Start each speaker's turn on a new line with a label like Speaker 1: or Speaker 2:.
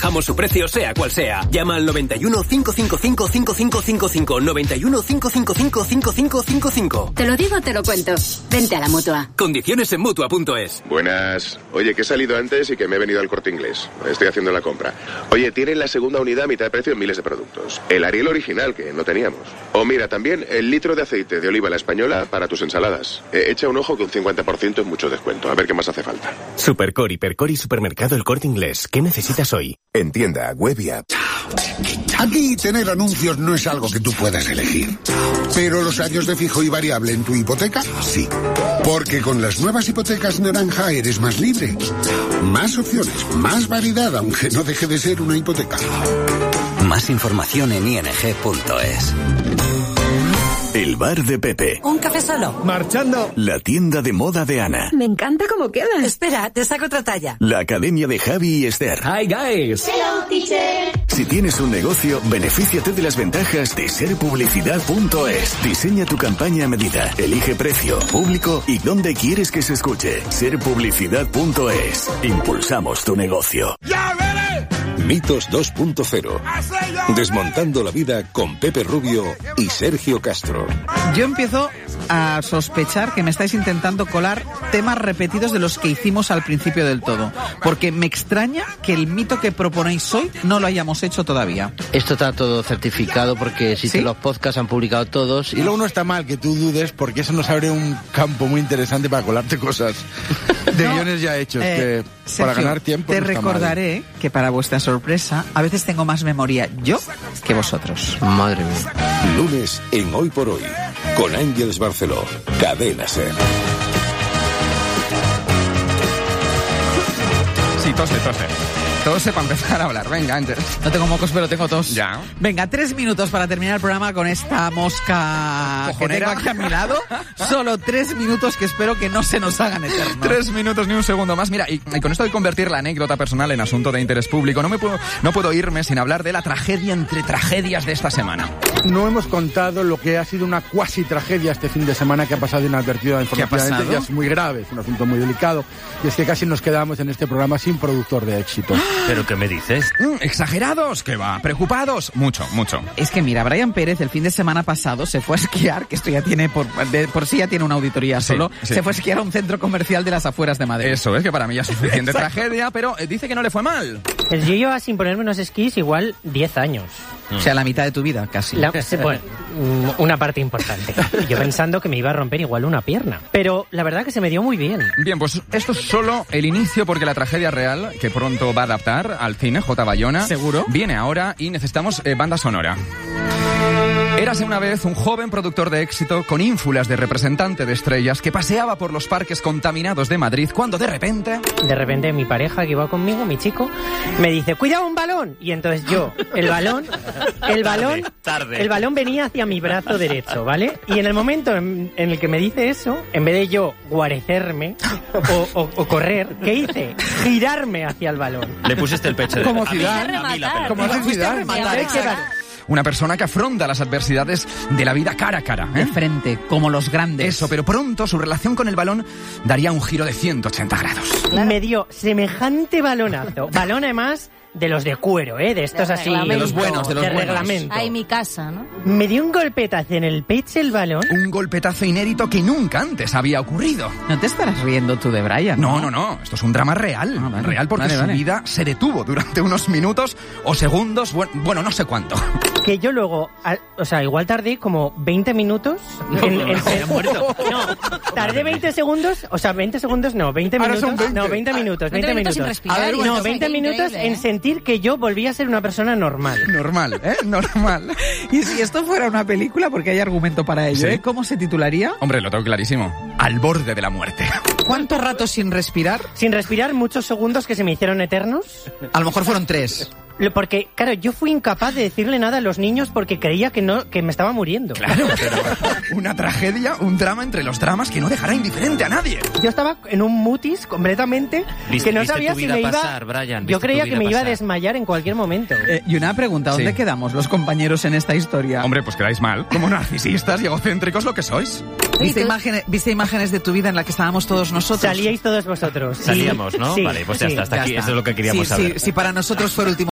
Speaker 1: bajamos su precio sea cual sea. Llama al 91 555 5555. 91 555 5555.
Speaker 2: Te lo digo, te lo cuento. Vente a la Mutua.
Speaker 1: Condiciones en Mutua.es.
Speaker 3: Buenas. Oye, que he salido antes y que me he venido al Corte Inglés. Estoy haciendo la compra. Oye, tienen la segunda unidad a mitad de precio en miles de productos. El Ariel original, que no teníamos. O mira, también el litro de aceite de oliva la española para tus ensaladas. Echa un ojo que un 50% es mucho descuento. A ver qué más hace falta.
Speaker 4: Supercor, Hipercor y Supermercado El Corte Inglés. ¿Qué necesitas hoy?
Speaker 5: En tienda, web y app. Aquí tener anuncios no es algo que tú puedas elegir. Pero los años de fijo y variable en tu hipoteca, sí. Porque con las nuevas hipotecas naranja eres más libre. Más opciones, más variedad, aunque no deje de ser una hipoteca.
Speaker 6: Más información en ing.es.
Speaker 4: El bar de Pepe.
Speaker 7: ¿Un café solo?
Speaker 8: Marchando.
Speaker 4: La tienda de moda de Ana.
Speaker 7: Me encanta cómo queda. Espera, te saco otra talla.
Speaker 4: La academia de Javi y Esther.
Speaker 8: Hi, guys.
Speaker 9: Hello, teacher.
Speaker 4: Si tienes un negocio, benefíciate de las ventajas de serpublicidad.es. Diseña tu campaña a medida. Elige precio, público y dónde quieres que se escuche. Serpublicidad.es. Impulsamos tu negocio.
Speaker 8: ¡Ya veré!
Speaker 10: Mitos 2.0. Desmontando la vida con Pepe Rubio y Sergio Castro.
Speaker 11: Yo empiezo a sospechar que me estáis intentando colar temas repetidos de los que hicimos al principio del todo. Porque me extraña que el mito que proponéis hoy no lo hayamos hecho todavía.
Speaker 12: Esto está todo certificado porque existen los podcasts, han publicado todos.
Speaker 13: Y luego no está mal que tú dudes porque eso nos abre un campo muy interesante para colarte cosas de guiones ya hechos. Que
Speaker 11: Sergio,
Speaker 13: para ganar tiempo
Speaker 11: te
Speaker 13: no está
Speaker 11: recordaré que para vuestra sorpresa a veces tengo más memoria yo que vosotros.
Speaker 12: Madre mía.
Speaker 10: Lunes en Hoy por Hoy con Ángeles Barceló. Cadena Ser.
Speaker 14: Sí, tose. Tose para empezar a hablar. Venga, Ángel.
Speaker 11: No tengo mocos, pero tengo tos.
Speaker 14: Ya.
Speaker 11: Venga, 3 minutos para terminar el programa con esta mosca
Speaker 14: cojonera
Speaker 11: que tengo aquí a mi lado. Solo 3 minutos que espero que no se nos hagan eternos.
Speaker 14: 3 minutos ni un segundo más. Mira, y con esto de convertir la anécdota personal en asunto de interés público, no puedo irme sin hablar de la tragedia entre tragedias de esta semana.
Speaker 13: No hemos contado lo que ha sido una cuasi tragedia este fin de semana que ha pasado inadvertida informativamente. Ya es muy grave, es un asunto muy delicado. Y es que casi nos quedamos en este programa sin productor de éxito.
Speaker 15: ¿Pero qué me dices?
Speaker 14: ¿Exagerados? ¿Qué va? ¿Preocupados? Mucho.
Speaker 11: Es que mira, Brian Pérez el fin de semana pasado se fue a esquiar, que esto ya tiene, por sí ya tiene una auditoría solo, sí. Se fue a esquiar a un centro comercial de las afueras de Madrid.
Speaker 14: Eso es que para mí ya es suficiente tragedia, pero dice que no le fue mal.
Speaker 16: Pues yo llevaba sin ponerme unos esquís igual 10 años.
Speaker 11: O sea, la mitad de tu vida, casi.
Speaker 16: Bueno, una parte importante. Yo pensando que me iba a romper igual una pierna. Pero la verdad que se me dio muy bien.
Speaker 14: Bien, pues esto es solo el inicio porque la tragedia real, que pronto va a adaptar al cine, J. Bayona,
Speaker 11: ¿seguro?
Speaker 14: Viene ahora y necesitamos banda sonora. Érase una vez un joven productor de éxito con ínfulas de representante de estrellas que paseaba por los parques contaminados de Madrid cuando de repente
Speaker 16: mi pareja que iba conmigo, mi chico, me dice, ¡cuidado, un balón! Y entonces yo, el balón venía hacia mi brazo derecho, ¿vale? Y en el momento en el que me dice eso, en vez de yo guarecerme o correr, ¿qué hice? Girarme hacia el balón.
Speaker 15: Le pusiste el pecho de...
Speaker 13: Como Zidane.
Speaker 16: Como hace Zidane.
Speaker 14: Una persona que afronta las adversidades de la vida cara a cara.
Speaker 11: De frente, como los grandes.
Speaker 14: Eso, pero pronto su relación con el balón daría un giro de 180 grados.
Speaker 16: Claro. Me dio semejante balonazo. Balón además de los de cuero, de estos así.
Speaker 11: De los buenos, de los buenos.
Speaker 16: Reglamento.
Speaker 7: Ahí mi casa, ¿no?
Speaker 16: Me dio un golpetazo en el pecho el balón.
Speaker 14: Un golpetazo inédito que nunca antes había ocurrido.
Speaker 11: No te estarás riendo tú de Brian, ¿no?
Speaker 14: No. Esto es un drama real. Vale. Real porque su vida se detuvo durante unos minutos o segundos, bueno, no sé cuánto.
Speaker 16: Que yo luego, igual tardé como 20 minutos en muerto. No, tardé 20 segundos, 20 segundos no, 20 minutos. 20. No, 20 minutos, 20 minutos.
Speaker 7: Sin respirar,
Speaker 16: no, 20 minutos en sentir que yo volví a ser una persona normal.
Speaker 14: Normal.
Speaker 11: Y si esto fuera una película, porque hay argumento para ello,
Speaker 14: ¿sí?
Speaker 11: ¿Cómo se titularía?
Speaker 14: Hombre, lo tengo clarísimo. Al borde de la muerte.
Speaker 11: ¿Cuánto rato sin respirar?
Speaker 16: Sin respirar, muchos segundos que se me hicieron eternos.
Speaker 11: A lo mejor fueron 3.
Speaker 16: Porque, claro, yo fui incapaz de decirle nada a los niños porque creía que me estaba muriendo.
Speaker 14: Claro, pero una tragedia, un drama entre los dramas que no dejará indiferente a nadie.
Speaker 16: Yo estaba en un mutis completamente que no sabía si me iba...
Speaker 15: pasar, Brian,
Speaker 16: yo creía que me iba a desmayar en cualquier momento.
Speaker 11: Y una pregunta, ¿dónde quedamos los compañeros en esta historia?
Speaker 14: Hombre, pues quedáis mal, como narcisistas y egocéntricos lo que sois.
Speaker 11: ¿Viste imágenes de tu vida en la que estábamos todos nosotros?
Speaker 16: Salíais todos vosotros.
Speaker 15: Salíamos, ¿no?
Speaker 16: Sí,
Speaker 15: vale, pues ya está, hasta aquí, eso es lo que queríamos saber.
Speaker 11: Si para nosotros fue el último